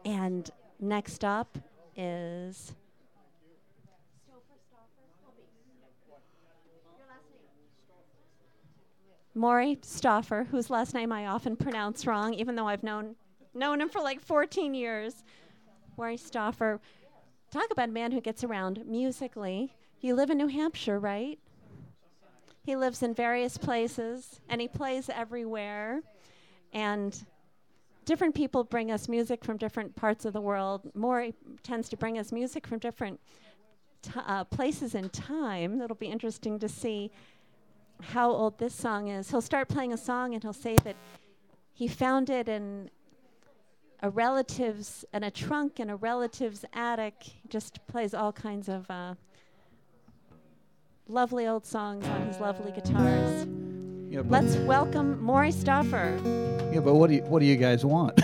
And next up is Maury Stauffer, whose last name I often pronounce wrong, even though I've known him for like 14 years. Maury Stauffer. Talk about a man who gets around musically. You live in New Hampshire, right? He lives in various places, and he plays everywhere. And different people bring us music from different parts of the world. Maury tends to bring us music from different places in time. It'll be interesting to see how old this song is. He'll start playing a song, and he'll say that he found it in a trunk in a relative's attic. He just plays all kinds of lovely old songs on his lovely guitars. Yeah, Let's welcome Maury Stauffer. Yeah, but what do you guys want?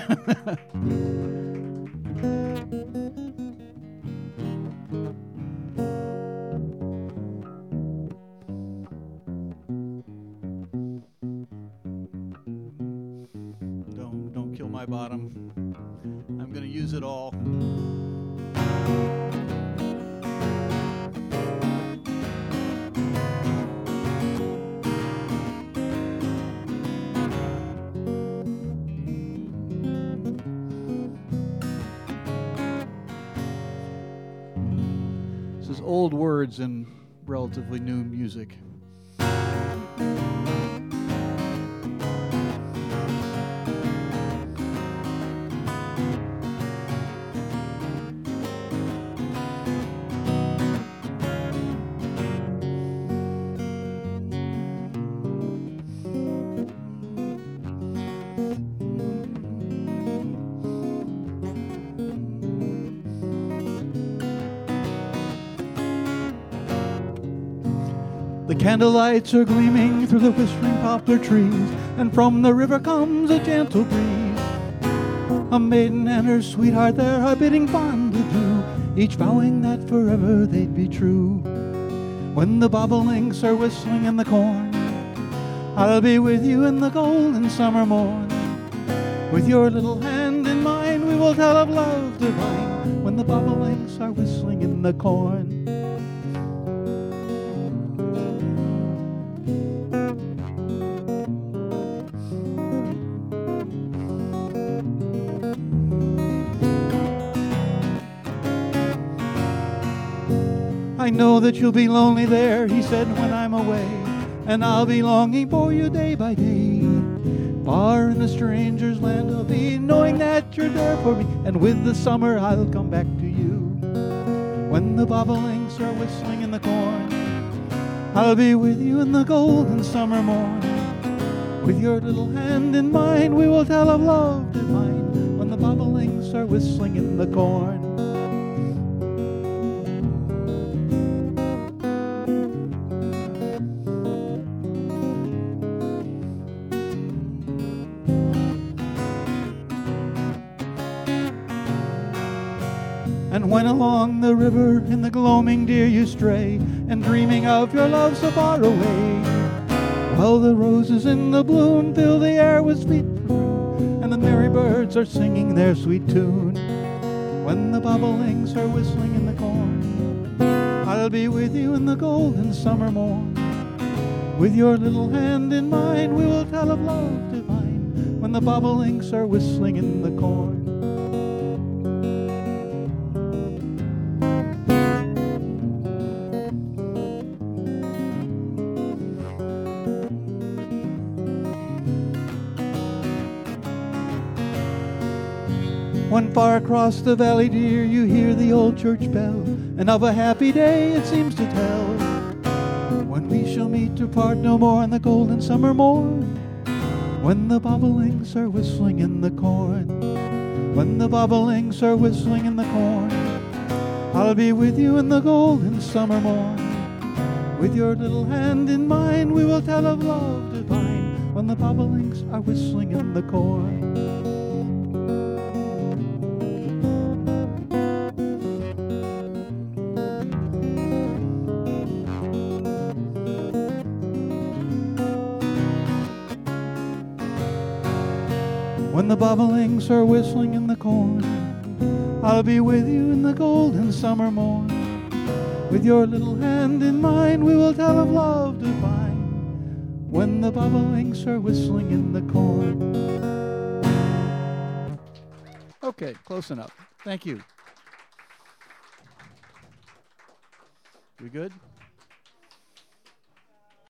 Don't kill my bottom. I'm going to use it all. This is old words in relatively new music. The candlelights are gleaming through the whispering poplar trees, and from the river comes a gentle breeze. A maiden and her sweetheart there are bidding fond adieu, each vowing that forever they'd be true. When the bobolinks are whistling in the corn, I'll be with you in the golden summer morn. With your little hand in mine, we will tell of love divine, when the bobolinks are whistling in the corn. I know that you'll be lonely there, he said, when I'm away, and I'll be longing for you day by day. Far in the stranger's land I'll be, knowing that you're there for me, and with the summer I'll come back to you. When the bobolinks are whistling in the corn, I'll be with you in the golden summer morn. With your little hand in mine, we will tell of love divine, when the bobolinks are whistling in the corn. And when along the river in the gloaming, dear, you stray, and dreaming of your love so far away, while the roses in the bloom fill the air with sweet perfume, and the merry birds are singing their sweet tune. When the bobolinks are whistling in the corn, I'll be with you in the golden summer morn. With your little hand in mine, we will tell of love divine, when the bobolinks are whistling in the corn. When far across the valley, dear, you hear the old church bell, and of a happy day it seems to tell, when we shall meet to part no more in the golden summer morn. When the bobolinks are whistling in the corn, when the bobolinks are whistling in the corn, I'll be with you in the golden summer morn. With your little hand in mine, we will tell of love divine, when the bobolinks are whistling in the corn. When the bobolinks are whistling in the corn. I'll be with you in the golden summer morn. With your little hand in mine, we will tell of love divine when the bobolinks are whistling in the corn. Okay, close enough. Thank you. We good?